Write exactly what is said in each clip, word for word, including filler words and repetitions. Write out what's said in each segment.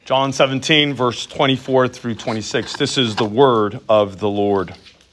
John seventeen, verse twenty-four through twenty-six. This is the word of the Lord.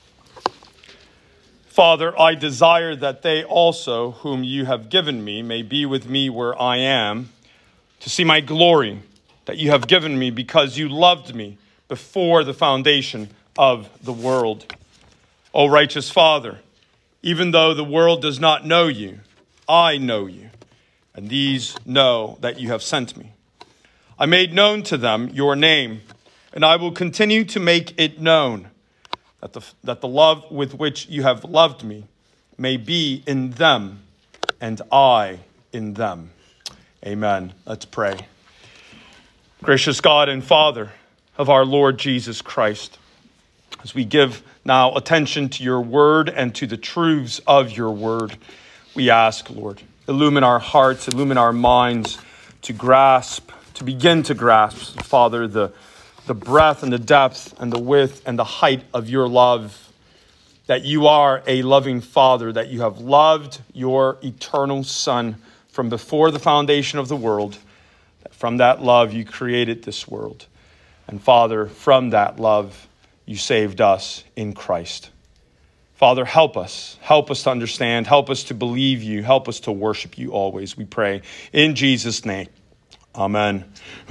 Father, I desire that they also, whom you have given me, may be with me where I am, to see my glory that you have given me because you loved me before the foundation of the world. O righteous Father, even though the world does not know you, I know you, and these know that you have sent me. I made known to them your name, and I will continue to make it known, that the, that the love with which you have loved me may be in them, and I in them. Amen. Let's pray. Gracious God and Father of our Lord Jesus Christ, as we give now attention to your word and to the truths of your word, we ask, Lord, illumine our hearts, illumine our minds to grasp, to begin to grasp, Father, the, the breadth and the depth and the width and the height of your love, that you are a loving Father, that you have loved your eternal Son from before the foundation of the world, that from that love you created this world. And Father, from that love you saved us in Christ. Father, help us. Help us to understand. Help us to believe you. Help us to worship you always, we pray. In Jesus' name. Amen.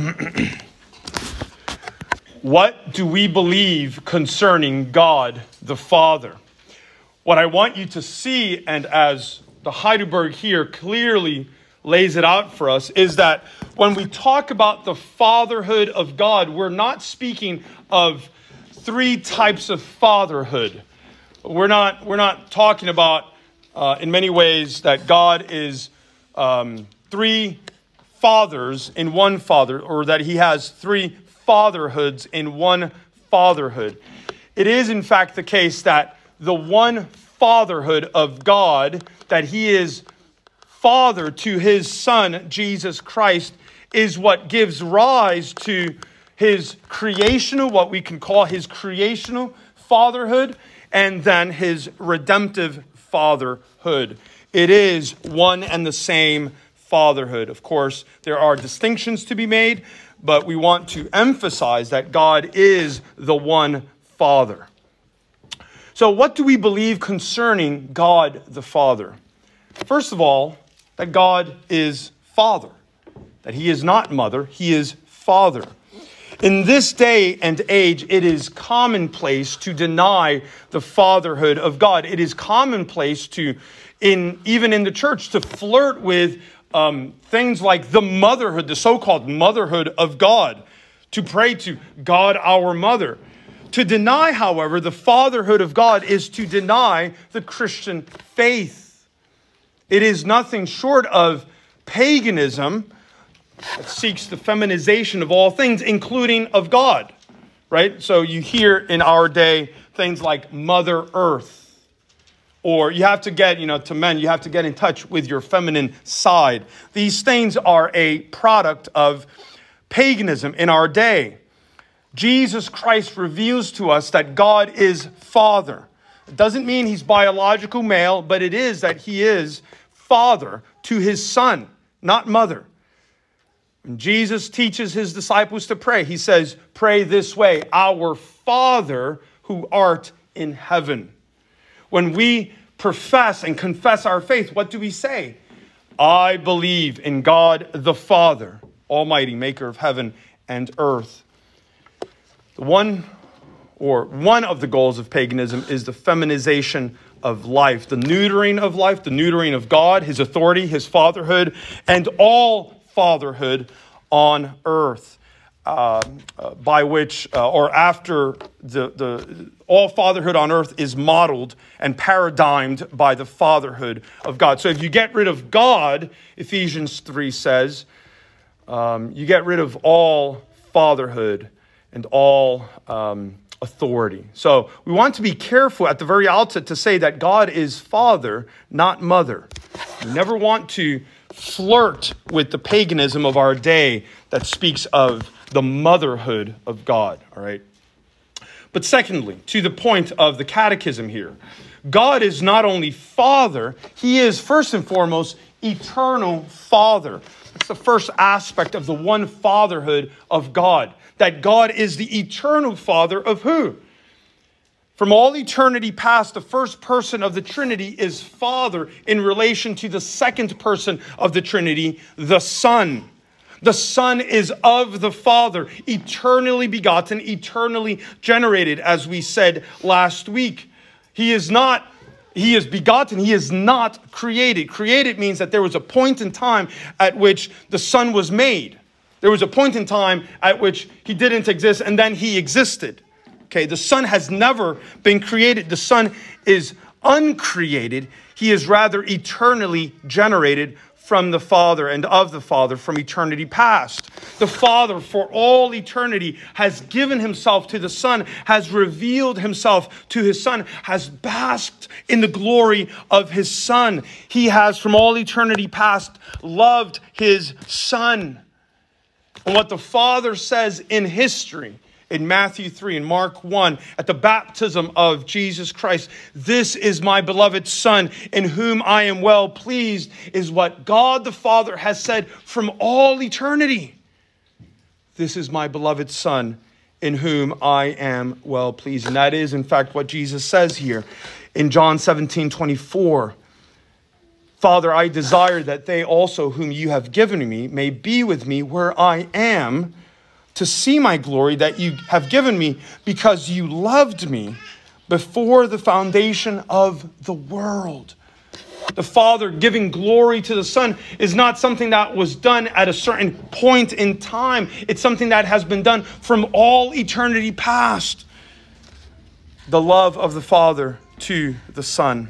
What do we believe concerning God the Father? What I want you to see, and as the Heidelberg here clearly lays it out for us, is that when we talk about the fatherhood of God, we're not speaking of three types of fatherhood. We're not, we're not talking about, uh, in many ways, that God is um, three fathers in one father, or that he has three fatherhoods in one fatherhood. It is, in fact, the case that the one fatherhood of God, that he is father to his Son, Jesus Christ, is what gives rise to his creational, what we can call his creational fatherhood, and then his redemptive fatherhood. It is one and the same fatherhood. Of course, there are distinctions to be made, but we want to emphasize that God is the one Father. So what do we believe concerning God the Father? First of all, that God is Father, that he is not mother, he is Father. In this day and age, it is commonplace to deny the fatherhood of God. It is commonplace to, in even in the church, to flirt with Um, things like the motherhood, the so-called motherhood of God, to pray to God our mother. To deny, however, the fatherhood of God is to deny the Christian faith. It is nothing short of paganism that seeks the feminization of all things, including of God, right? So you hear in our day things like Mother Earth. Or you have to get, you know, to men, you have to get in touch with your feminine side. These things are a product of paganism in our day. Jesus Christ reveals to us that God is Father. It doesn't mean he's biological male, but it is that he is Father to his Son, not mother. When Jesus teaches his disciples to pray, he says, pray this way, our Father who art in heaven. When we profess and confess our faith, what do we say? I believe in God the Father, Almighty, maker of heaven and earth. The one, or one of the goals of paganism is the feminization of life, the neutering of life, the neutering of God, his authority, his fatherhood, and all fatherhood on earth. Uh, uh, by which, uh, or after the, the all fatherhood on earth is modeled and paradigmed by the fatherhood of God. So if you get rid of God, Ephesians three says, um, you get rid of all fatherhood and all um, authority. So we want to be careful at the very outset to say that God is Father, not mother. We never want to flirt with the paganism of our day that speaks of the motherhood of God, all right? But secondly, to the point of the catechism here, God is not only Father, he is first and foremost eternal Father. That's the first aspect of the one fatherhood of God. That God is the eternal Father of who? From all eternity past, the first person of the Trinity is Father in relation to the second person of the Trinity, the Son. The Son is of the Father, eternally begotten, eternally generated, as we said last week. He is not, he is begotten, he is not created. Created means that there was a point in time at which the Son was made. There was a point in time at which he didn't exist, and then he existed. Okay, the Son has never been created. The Son is uncreated. He is rather eternally generated from the Father and of the Father from eternity past. The Father for all eternity has given himself to the Son, has revealed himself to his Son, has basked in the glory of his Son. He has from all eternity past loved his Son. And what the Father says in history, in Matthew three and Mark one, at the baptism of Jesus Christ, "This is my beloved Son, in whom I am well pleased," is what God the Father has said from all eternity. This is my beloved Son, in whom I am well pleased. And that is, in fact, what Jesus says here in John seventeen twenty-four. "Father, I desire that they also whom you have given me may be with me where I am, to see my glory that you have given me, because you loved me before the foundation of the world." The Father giving glory to the Son is not something that was done at a certain point in time. It's something that has been done from all eternity past. The love of the Father to the Son.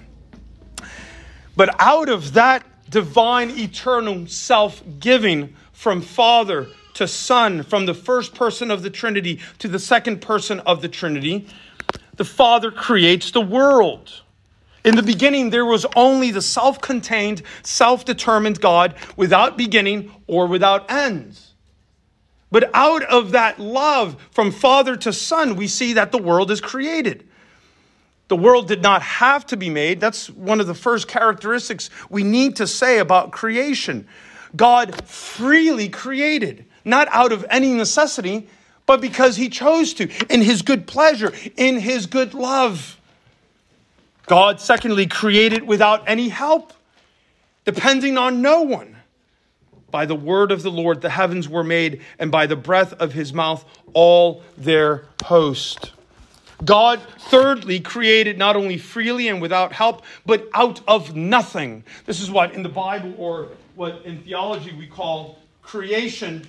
But out of that divine eternal self-giving from Father to Son, from the first person of the Trinity to the second person of the Trinity, the Father creates the world. In the beginning, there was only the self-contained, self-determined God without beginning or without end. But out of that love from Father to Son, we see that the world is created. The world did not have to be made. That's one of the first characteristics we need to say about creation. God freely created. Not out of any necessity, but because he chose to, in his good pleasure, in his good love. God, secondly, created without any help, depending on no one. By the word of the Lord, the heavens were made, and by the breath of his mouth, all their host. God, thirdly, created not only freely and without help, but out of nothing. This is what in the Bible, or what in theology we call creation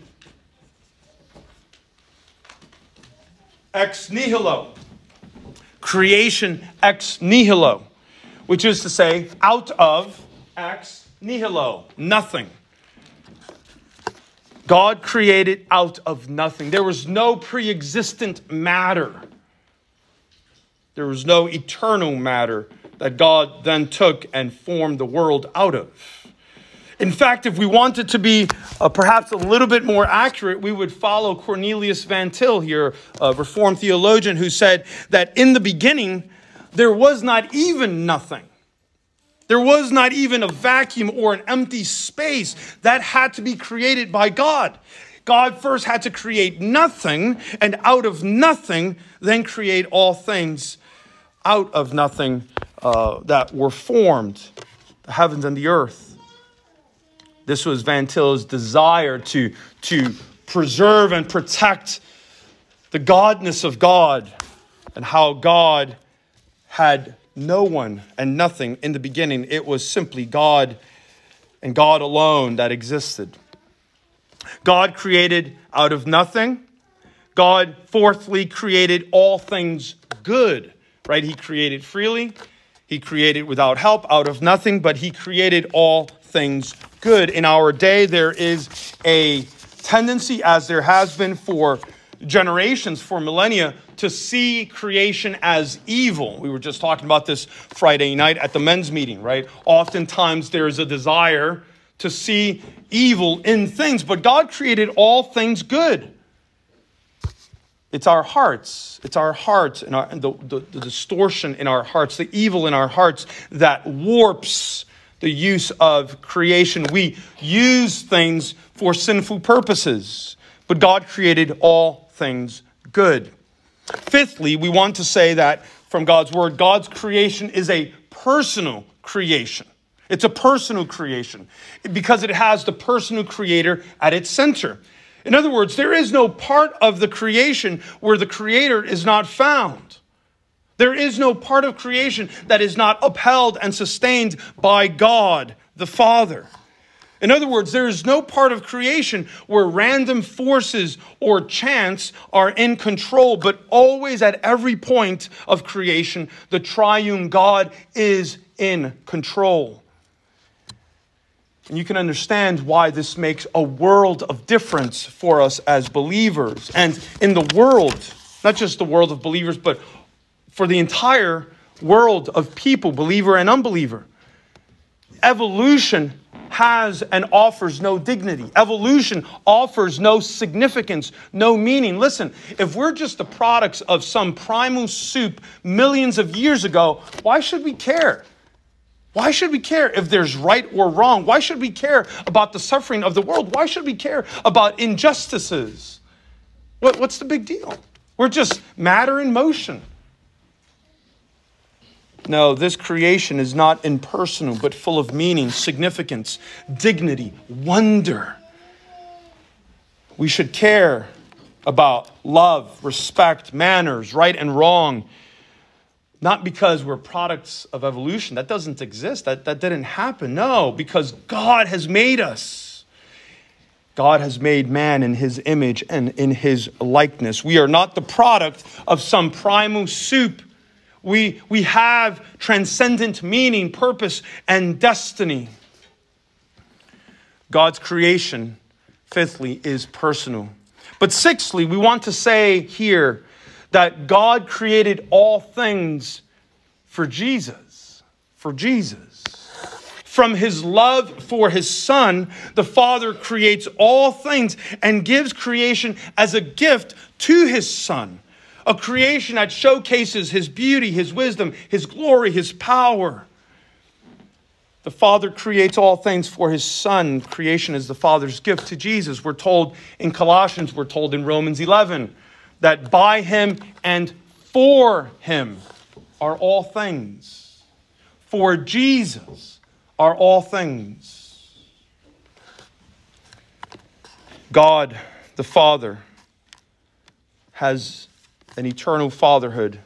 ex nihilo. Creation ex nihilo, which is to say, out of ex nihilo, nothing. God created out of nothing. There was no pre-existent matter. There was no eternal matter that God then took and formed the world out of. In fact, if we wanted to be uh, perhaps a little bit more accurate, we would follow Cornelius Van Til here, a Reformed theologian, who said that in the beginning, there was not even nothing. There was not even a vacuum or an empty space that had to be created by God. God first had to create nothing, and out of nothing, then create all things out of nothing uh, that were formed, the heavens and the earth. This was Van Til's desire to, to preserve and protect the godness of God, and how God had no one and nothing in the beginning. It was simply God and God alone that existed. God created out of nothing. God, fourthly, created all things good, right? He created freely. He created without help, out of nothing, but he created all things good. In our day, there is a tendency, as there has been for generations, for millennia, to see creation as evil. We were just talking about this Friday night at the men's meeting, right? Oftentimes there is a desire to see evil in things, but God created all things good. It's our hearts. It's our hearts and, our, and the, the, the distortion in our hearts, the evil in our hearts that warps the use of creation. We use things for sinful purposes, but God created all things good. Fifthly, we want to say that from God's word, God's creation is a personal creation. It's a personal creation because it has the personal creator at its center. In other words, there is no part of the creation where the creator is not found. There is no part of creation that is not upheld and sustained by God the Father. In other words, there is no part of creation where random forces or chance are in control, but always at every point of creation, the triune God is in control. And you can understand why this makes a world of difference for us as believers. And in the world, not just the world of believers, but for the entire world of people, believer and unbeliever, evolution has and offers no dignity. Evolution offers no significance, no meaning. Listen, if we're just the products of some primal soup millions of years ago, why should we care? Why should we care if there's right or wrong? Why should we care about the suffering of the world? Why should we care about injustices? What, what's the big deal? We're just matter in motion. No, this creation is not impersonal, but full of meaning, significance, dignity, wonder. We should care about love, respect, manners, right and wrong, not because we're products of evolution. That doesn't exist. That, that didn't happen. No, because God has made us. God has made man in his image and in his likeness. We are not the product of some primal soup. We, we have transcendent meaning, purpose, and destiny. God's creation, fifthly, is personal. But sixthly, we want to say here that God created all things for Jesus. For Jesus. From his love for his Son, the Father creates all things and gives creation as a gift to his Son. A creation that showcases his beauty, his wisdom, his glory, his power. The Father creates all things for his Son. Creation is the Father's gift to Jesus. We're told in Colossians, we're told in Romans eleven, that by him and for him are all things. For Jesus are all things. God, the Father, has an eternal fatherhood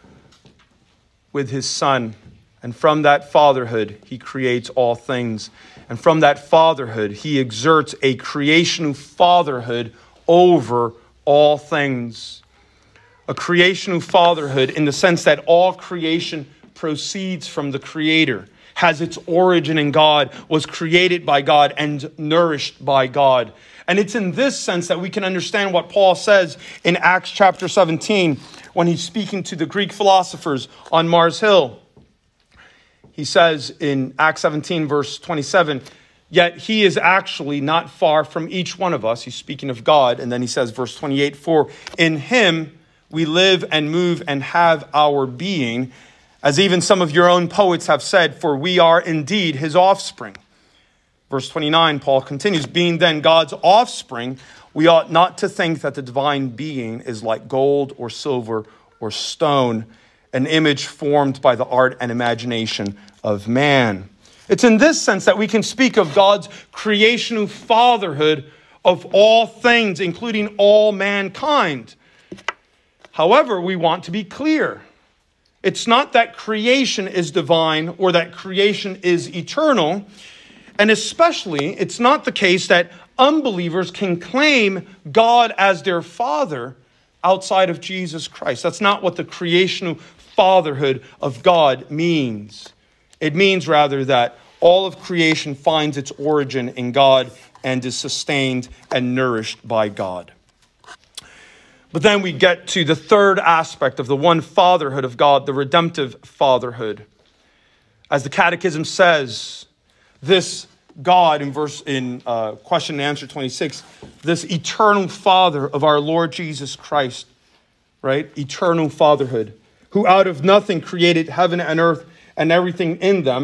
with his Son. And from that fatherhood, he creates all things. And from that fatherhood, he exerts a creational fatherhood over all things. A creational fatherhood in the sense that all creation proceeds from the Creator, has its origin in God, was created by God, and nourished by God. And it's in this sense that we can understand what Paul says in Acts chapter seventeen when he's speaking to the Greek philosophers on Mars Hill. He says in Acts seventeen, verse twenty-seven, yet he is actually not far from each one of us. He's speaking of God. And then he says, verse twenty-eight, for in him we live and move and have our being, as even some of your own poets have said, for we are indeed his offspring. Verse twenty-nine, Paul continues, being then God's offspring, we ought not to think that the divine being is like gold or silver or stone, an image formed by the art and imagination of man. It's in this sense that we can speak of God's creational fatherhood of all things, including all mankind. However, we want to be clear. It's not that creation is divine or that creation is eternal. And especially, it's not the case that unbelievers can claim God as their father outside of Jesus Christ. That's not what the creational fatherhood of God means. It means rather that all of creation finds its origin in God and is sustained and nourished by God. But then we get to the third aspect of the one fatherhood of God, the redemptive fatherhood. As the Catechism says, this God, in verse in uh, question and answer twenty-six, this eternal Father of our Lord Jesus Christ, right? Eternal fatherhood, who out of nothing created heaven and earth and everything in them,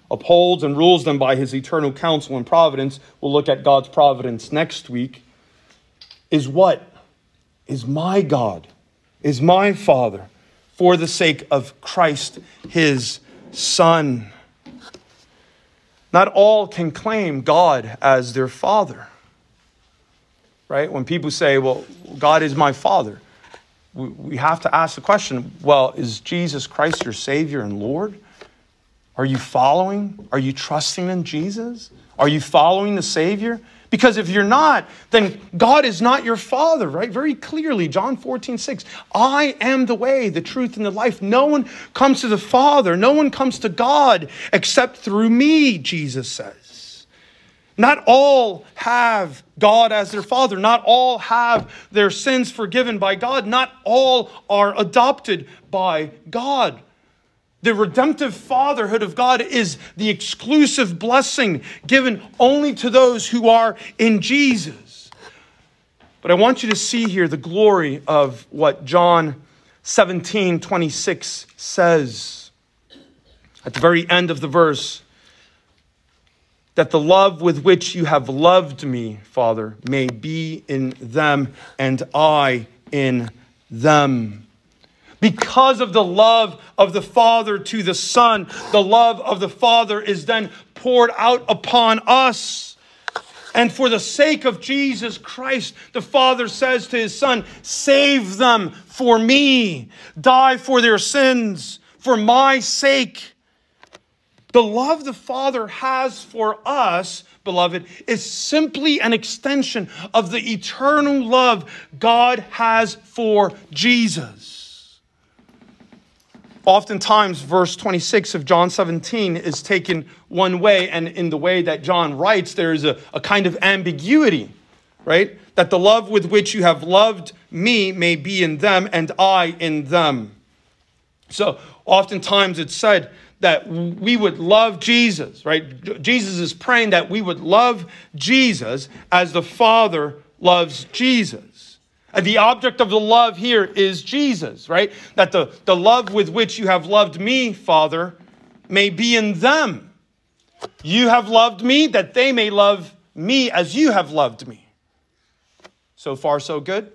upholds and rules them by his eternal counsel and providence. We'll look at God's providence next week. Is what? Is my God, is my Father, for the sake of Christ, his Son. Not all can claim God as their Father. Right? When people say, well, God is my Father, we, we have to ask the question, well, is Jesus Christ your Savior and Lord? Are you following? Are you trusting in Jesus? Are you following the Savior? Because if you're not, then God is not your Father, right? Very clearly, John fourteen six. I am the way, the truth, and the life. No one comes to the Father. No one comes to God except through me, Jesus says. Not all have God as their Father. Not all have their sins forgiven by God. Not all are adopted by God. The redemptive fatherhood of God is the exclusive blessing given only to those who are in Jesus. But I want you to see here the glory of what John seventeen twenty-six says. At the very end of the verse, that the love with which you have loved me, Father, may be in them and I in them. Because of the love of the Father to the Son, the love of the Father is then poured out upon us. And for the sake of Jesus Christ, the Father says to his Son, save them for me. Die for their sins, for my sake. The love the Father has for us, beloved, is simply an extension of the eternal love God has for Jesus. Oftentimes, verse twenty-six of John seventeen is taken one way, and in the way that John writes, there is a, a kind of ambiguity, right? That the love with which you have loved me may be in them, and I in them. So, oftentimes it's said that we would love Jesus, right? Jesus is praying that we would love Jesus as the Father loves Jesus. And the object of the love here is Jesus, right? That the, the love with which you have loved me, Father, may be in them. You have loved me, that they may love me as you have loved me. So far, so good?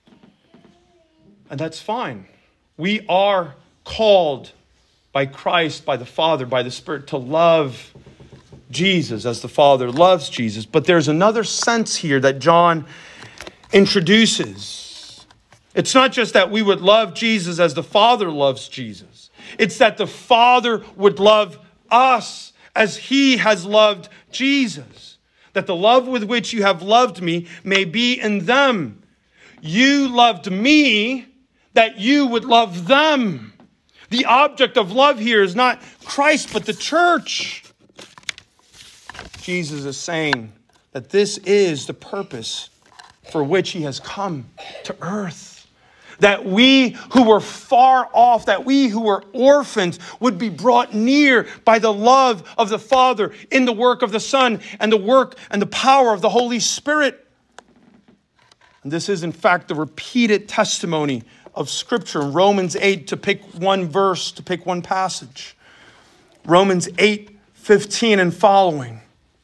And that's fine. We are called by Christ, by the Father, by the Spirit, to love Jesus as the Father loves Jesus. But there's another sense here that John introduces. It's not just that we would love Jesus as the Father loves Jesus. It's that the Father would love us as he has loved Jesus. That the love with which you have loved me may be in them. You loved me, that you would love them. The object of love here is not Christ, but the church. Jesus is saying that this is the purpose for which he has come to earth. That we who were far off, that we who were orphans would be brought near by the love of the Father in the work of the Son and the work and the power of the Holy Spirit. And this is in fact the repeated testimony of Scripture. In Romans eight, to pick one verse, to pick one passage. Romans eight fifteen and following.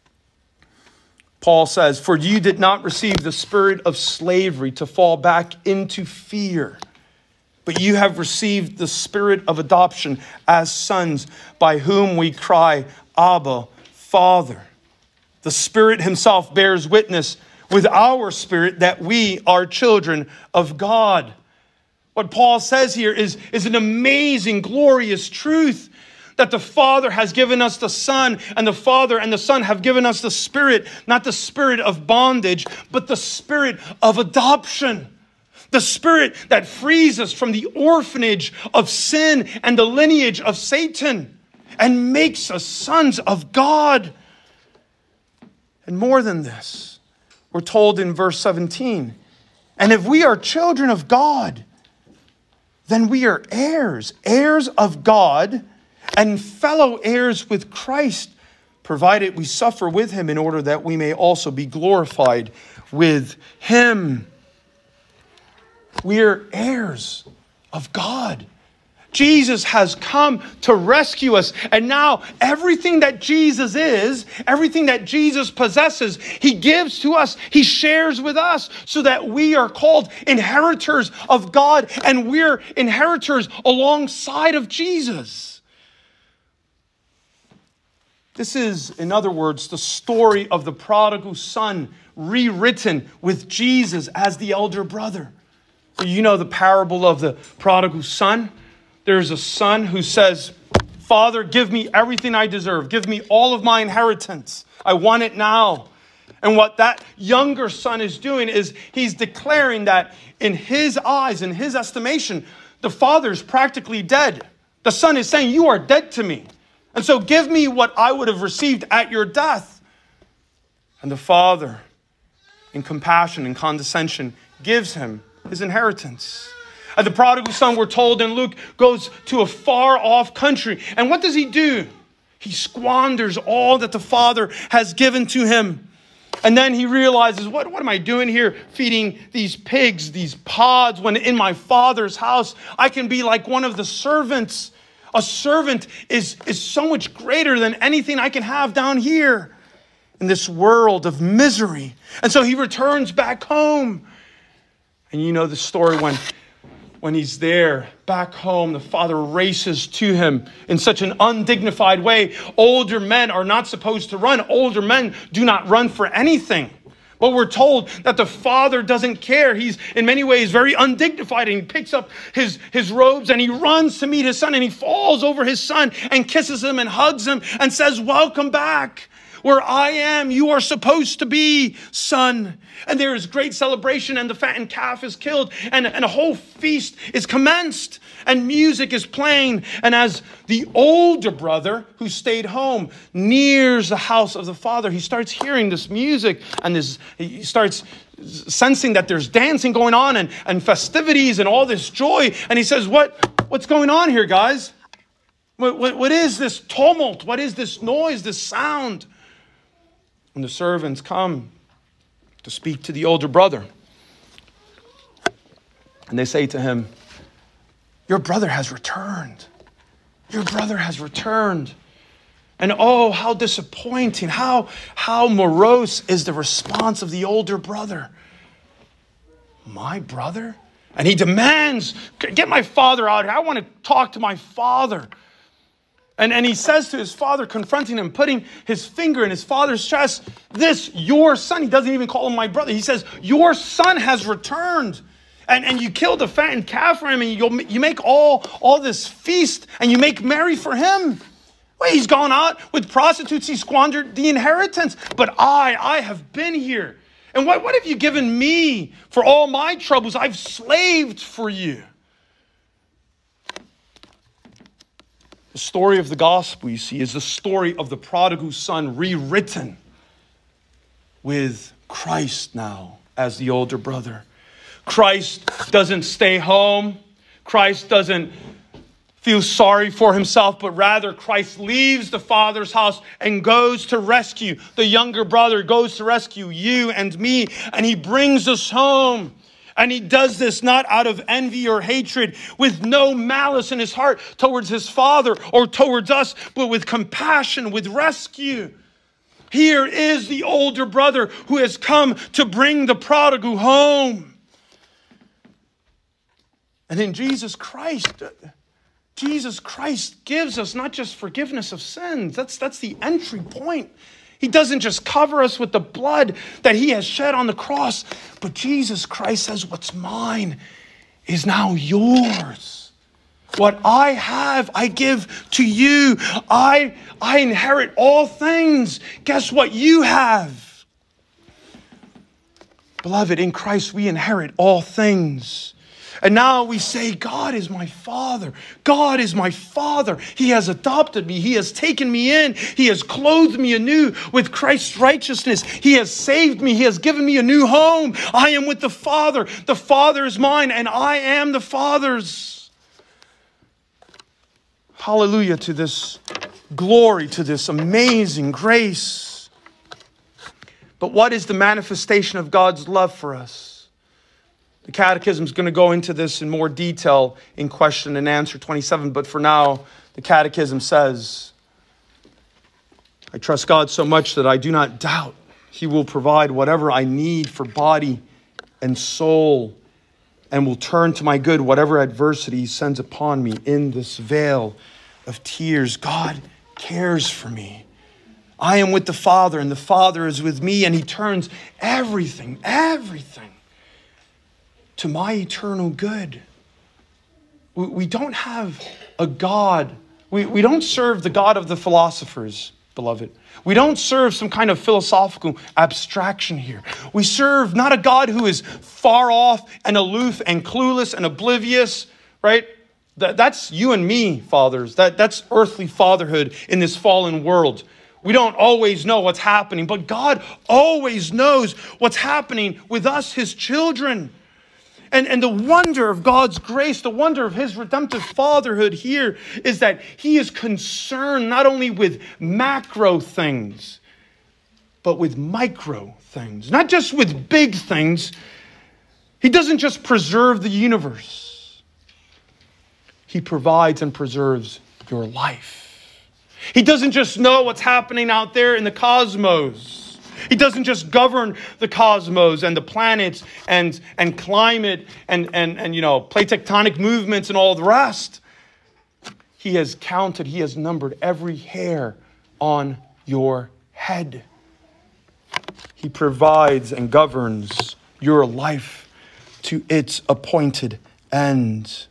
Paul says, for you did not receive the spirit of slavery to fall back into fear, but you have received the spirit of adoption as sons, by whom we cry, Abba, Father. The Spirit himself bears witness with our spirit that we are children of God. What Paul says here is, is an amazing, glorious truth. That the Father has given us the Son, and the Father and the Son have given us the Spirit, not the spirit of bondage, but the spirit of adoption. The Spirit that frees us from the orphanage of sin and the lineage of Satan and makes us sons of God. And more than this, we're told in verse seventeen, and if we are children of God, then we are heirs, heirs of God, and fellow heirs with Christ, provided we suffer with him in order that we may also be glorified with him. We are heirs of God. Jesus has come to rescue us. And now everything that Jesus is, everything that Jesus possesses, he gives to us. He shares with us so that we are called inheritors of God, and we're inheritors alongside of Jesus. This is, in other words, the story of the prodigal son rewritten with Jesus as the elder brother. So you know the parable of the prodigal son. There's a son who says, Father, give me everything I deserve. Give me all of my inheritance. I want it now. And what that younger son is doing is he's declaring that in his eyes, in his estimation, the father's practically dead. The son is saying, you are dead to me. And so give me what I would have received at your death. And the father, in compassion and condescension, gives him his inheritance. And the prodigal son, we're told in Luke, goes to a far off country. And what does he do? He squanders all that the father has given to him. And then he realizes, what, what am I doing here? Feeding these pigs, these pods, when in my father's house, I can be like one of the servants. A servant is, is so much greater than anything I can have down here in this world of misery. And so he returns back home. And you know the story when When he's there, back home, the father races to him in such an undignified way. Older men are not supposed to run. Older men do not run for anything. But we're told that the father doesn't care. He's in many ways very undignified. And he picks up his, his robes and he runs to meet his son. And he falls over his son and kisses him and hugs him and says, welcome back. Where I am, you are supposed to be, son. And there is great celebration, and the fattened calf is killed, and, and a whole feast is commenced, and music is playing. And as the older brother who stayed home nears the house of the father, he starts hearing this music, and this, he starts sensing that there's dancing going on, and, and festivities, and all this joy. And he says, what, what's going on here, guys? What, what, what is this tumult? What is this noise, this sound? And the servants come to speak to the older brother. And they say to him, your brother has returned. Your brother has returned. And oh, how disappointing, how, how morose is the response of the older brother. My brother? And he demands, get my father out here. I want to talk to my father. And, and he says to his father, confronting him, putting his finger in his father's chest, this, your son, he doesn't even call him my brother. He says, your son has returned. And, and you killed a fattened calf for him, and you, you make all, all this feast, and you make merry for him. Well, he's gone out with prostitutes. He squandered the inheritance. But I, I have been here. And what, what have you given me for all my troubles? I've slaved for you. The story of the gospel, you see, is the story of the prodigal son rewritten with Christ now as the older brother. Christ doesn't stay home. Christ doesn't feel sorry for himself, but rather Christ leaves the Father's house and goes to rescue. The younger brother goes to rescue you and me, and he brings us home. And he does this not out of envy or hatred, with no malice in his heart towards his father or towards us, but with compassion, with rescue. Here is the older brother who has come to bring the prodigal home. And in Jesus Christ, Jesus Christ gives us not just forgiveness of sins. That's, that's the entry point. He doesn't just cover us with the blood that he has shed on the cross, but Jesus Christ says, what's mine is now yours. What I have, I give to you. I, I inherit all things. Guess what you have? Beloved, in Christ we inherit all things. And now we say, God is my Father. God is my Father. He has adopted me. He has taken me in. He has clothed me anew with Christ's righteousness. He has saved me. He has given me a new home. I am with the Father. The Father is mine, and I am the Father's. Hallelujah to this glory, to this amazing grace. But what is the manifestation of God's love for us? The Catechism is going to go into this in more detail in question and answer twenty-seven. But for now, the Catechism says, I trust God so much that I do not doubt He will provide whatever I need for body and soul, and will turn to my good whatever adversity He sends upon me in this vale of tears. God cares for me. I am with the Father, and the Father is with me, and He turns everything, everything to my eternal good. We, we don't have a God. We, we don't serve the God of the philosophers, beloved. We don't serve some kind of philosophical abstraction here. We serve not a God who is far off and aloof and clueless and oblivious, right? That, that's you and me, fathers. That, that's earthly fatherhood in this fallen world. We don't always know what's happening, but God always knows what's happening with us, His children. And, and the wonder of God's grace, the wonder of His redemptive fatherhood here is that He is concerned not only with macro things, but with micro things. Not just with big things. He doesn't just preserve the universe. He provides and preserves your life. He doesn't just know what's happening out there in the cosmos. He doesn't just govern the cosmos and the planets and, and climate and, and, and, you know, plate tectonic movements and all the rest. He has counted, He has numbered every hair on your head. He provides and governs your life to its appointed end.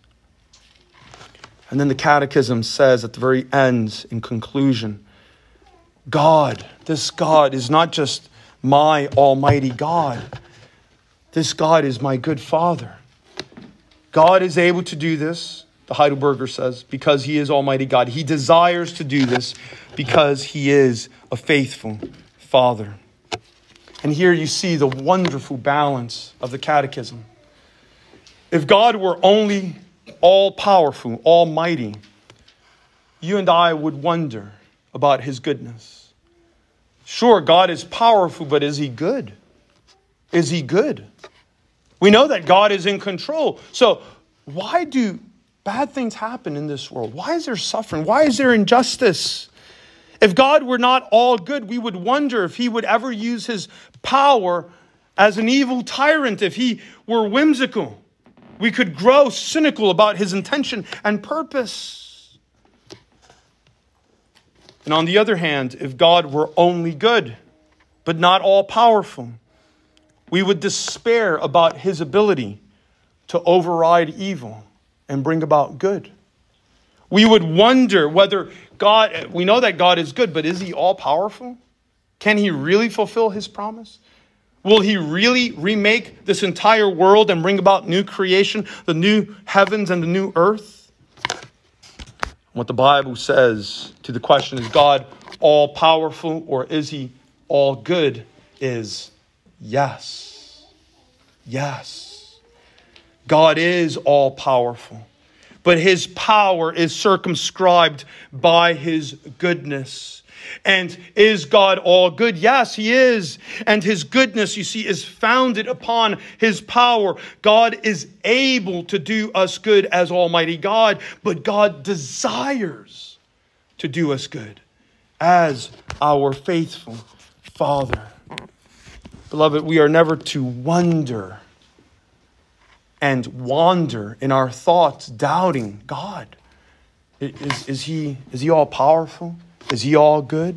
And then the Catechism says at the very end, in conclusion, God, this God is not just my almighty God. This God is my good Father. God is able to do this, the Heidelberger says, because He is almighty God. He desires to do this because He is a faithful Father. And here you see the wonderful balance of the Catechism. If God were only all-powerful, almighty, you and I would wonder about His goodness. Sure, God is powerful, but is He good? Is He good? We know that God is in control. So why do bad things happen in this world? Why is there suffering? Why is there injustice? If God were not all good, we would wonder if He would ever use His power as an evil tyrant. If He were whimsical, we could grow cynical about His intention and purpose. And on the other hand, if God were only good, but not all powerful, we would despair about His ability to override evil and bring about good. We would wonder whether God, we know that God is good, but is He all powerful? Can He really fulfill His promise? Will He really remake this entire world and bring about new creation, the new heavens and the new earth? What the Bible says to the question, is God all powerful or is He all good, is yes. Yes. God is all powerful, but His power is circumscribed by His goodness. And is God all good? Yes, He is. And His goodness, you see, is founded upon His power. God is able to do us good as Almighty God, but God desires to do us good as our faithful Father. Beloved, we are never to wonder and wander in our thoughts, doubting God. Is, is, he, is He all powerful? Is He all good?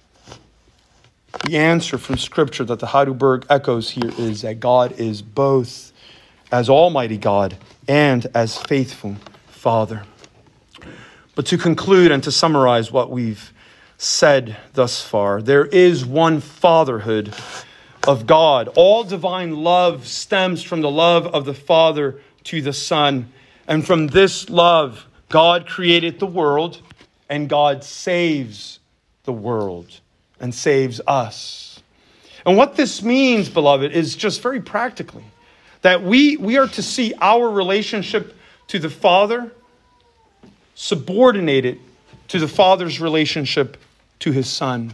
The answer from Scripture that the Heidelberg echoes here is that God is both as Almighty God and as faithful Father. But to conclude and to summarize what we've said thus far, there is one fatherhood of God. All divine love stems from the love of the Father to the Son. And from this love, God created the world, and God saves the world and saves us. And what this means, beloved, is just very practically that we, we are to see our relationship to the Father subordinated to the Father's relationship to His Son.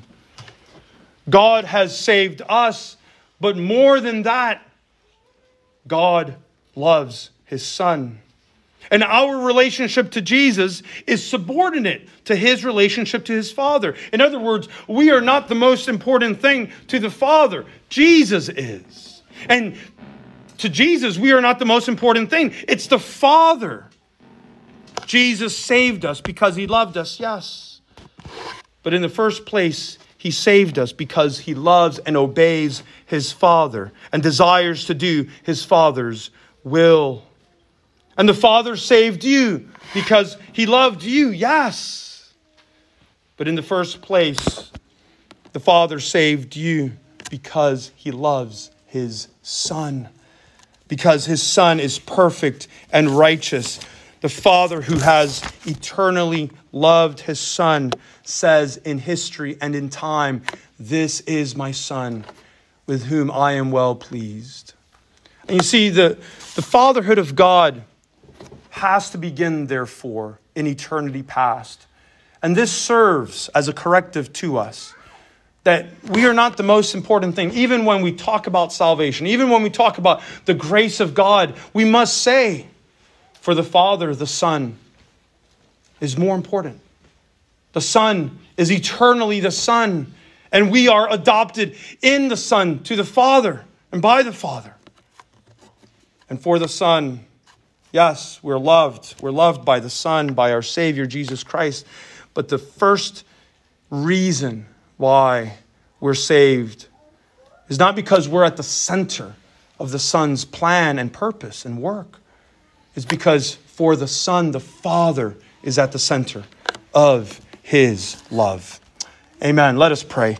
God has saved us, but more than that, God loves his Son. And our relationship to Jesus is subordinate to his relationship to his Father. In other words, we are not the most important thing to the Father. Jesus is. And to Jesus, we are not the most important thing. It's the Father. Jesus saved us because he loved us, yes. But in the first place, he saved us because he loves and obeys his Father and desires to do his Father's will. And the Father saved you because he loved you, yes. But in the first place, the Father saved you because he loves his Son. Because his Son is perfect and righteous. The Father who has eternally loved his Son says in history and in time, "This is my Son with whom I am well pleased." And you see, the, the fatherhood of God has to begin, therefore, in eternity past. And this serves as a corrective to us, that we are not the most important thing. Even when we talk about salvation, even when we talk about the grace of God, we must say, for the Father, the Son is more important. The Son is eternally the Son, and we are adopted in the Son to the Father and by the Father. And for the Son, yes, we're loved. We're loved by the Son, by our Savior, Jesus Christ. But the first reason why we're saved is not because we're at the center of the Son's plan and purpose and work. It's because for the Son, the Father is at the center of his love. Amen. Let us pray.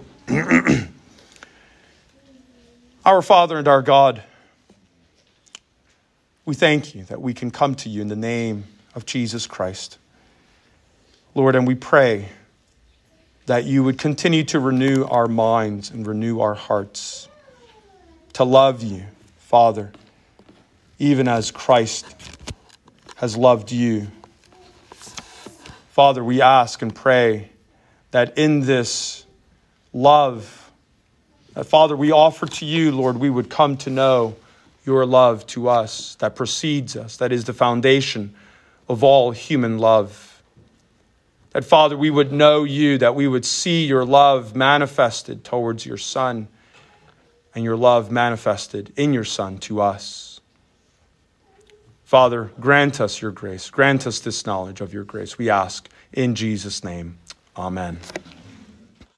Our Father and our God, we thank you that we can come to you in the name of Jesus Christ. Lord, and we pray that you would continue to renew our minds and renew our hearts to love you, Father, even as Christ has loved you. Father, we ask and pray that in this love, that Father, we offer to you, Lord, we would come to know your love to us that precedes us, that is the foundation of all human love. That, Father, we would know you, that we would see your love manifested towards your Son and your love manifested in your Son to us. Father, grant us your grace. Grant us this knowledge of your grace. We ask in Jesus' name. Amen.